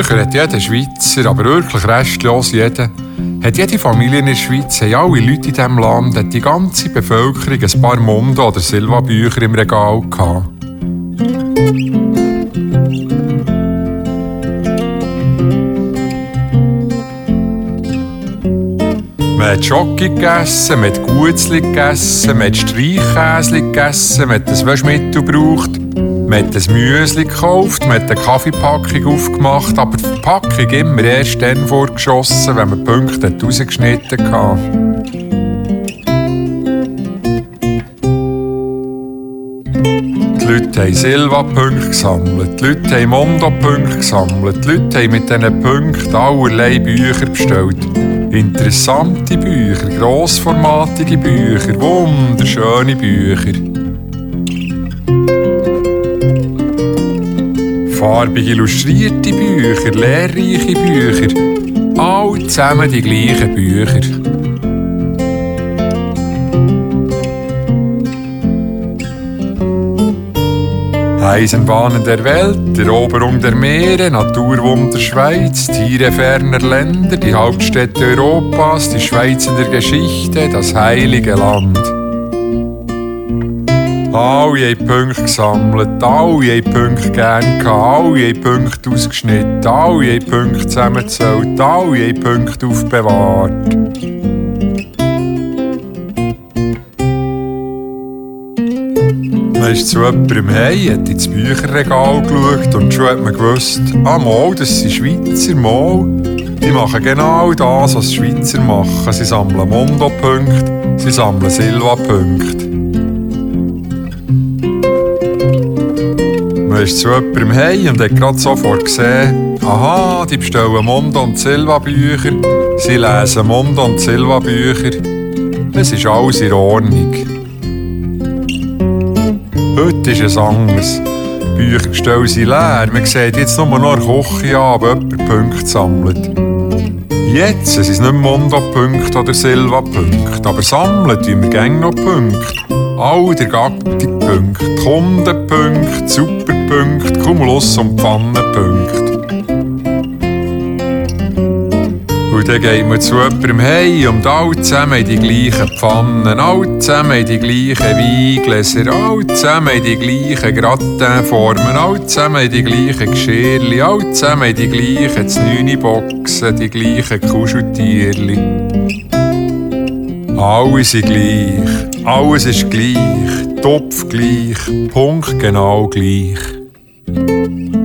Früher hat jeder Schweizer, aber wirklich restlos jeder, hat jede Familie in der Schweiz, haben alle Leute in diesem Land, hat die ganze Bevölkerung ein paar Mondo- oder Silva-Bücher im Regal gehabt. Man hat Schoki gegessen, man hat Gutzli gegessen, man hat Streichkäsli gegessen, man hat ein Waschmittel gebraucht, man hat ein Müsli gekauft, man hat eine Kaffeepackung aufgemacht, aber die Verpackung immer erst dann vorgeschossen, wenn man die Punkte rausgeschnitten hatte. Die Leute haben Silva-Punkte gesammelt, die Leute haben Mondo-Punkte gesammelt, die Leute haben mit diesen Punkten allerlei Bücher bestellt. Interessante Bücher, grossformatige Bücher, wunderschöne Bücher. Farbig illustrierte Bücher, lehrreiche Bücher, alle zusammen die gleichen Bücher. Eisenbahnen der Welt, Eroberung der Meere, Naturwunder Schweiz, Tiere ferner Länder, die Hauptstädte Europas, die Schweiz in der Geschichte, das heilige Land. Alle haben Punkte gesammelt, alle haben Punkte gern gehabt, alle haben Punkte ausgeschnitten, alle haben Punkte zusammengezählt, alle haben Punkte aufbewahrt. Man ist zu jemandem heim, hat ins Bücherregal geschaut und schon hat man gewusst, mal, das sind Schweizer, mal. Die machen genau das, was die Schweizer machen. Sie sammeln Mondo-Punkte, sie sammeln Silva-Punkte. Man ist zu jemandem heim und hat gerade sofort gesehen, aha, die bestellen Mondo- und Silva-Bücher, sie lesen Mondo- und Silva-Bücher. Es ist alles in Ordnung. Heute ist es anders. Büchergestelle sind leer. Man sieht jetzt nur noch eine Küche an, ob jemand Punkte sammelt. Jetzt sind es nicht Mondo-Punkte oder Silva-Punkte, aber sammeln tun wir gerne noch Punkte. All der Gattung-Punkte, Kundenpunkte, Superpunkte, Cumulus- und Pfannenpunkte. Und dann geht man zu jemandem heim und alle zusammen in die gleichen Pfannen, alle zusammen in die gleichen Weingläser, alle zusammen in die gleichen Gratinformen, alle zusammen in die gleichen Geschirrli, alle zusammen in die gleichen Znüni-Boxen, die gleichen Kuscheltierli. Alle sind gleich, alles ist gleich, Topf gleich, Punkt genau gleich.